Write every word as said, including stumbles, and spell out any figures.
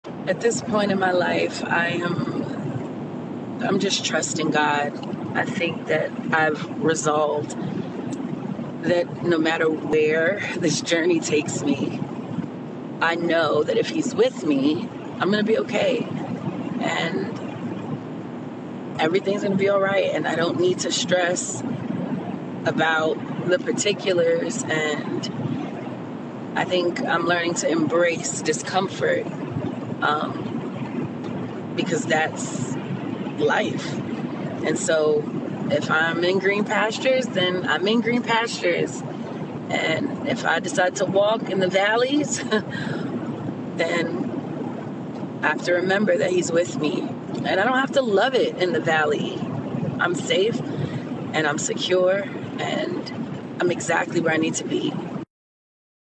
At this point in my life, I am I'm just trusting God. I think that I've resolved that no matter where this journey takes me, I know that if He's with me, I'm going to be okay. And everything's going to be all right. And I don't need to stress about the particulars. And I think I'm learning to embrace discomfort um, because that's life. And so if I'm in green pastures, then I'm in green pastures. And if I decide to walk in the valleys, then I have to remember that He's with me. And I don't have to love it in the valley. I'm safe and I'm secure and I'm exactly where I need to be.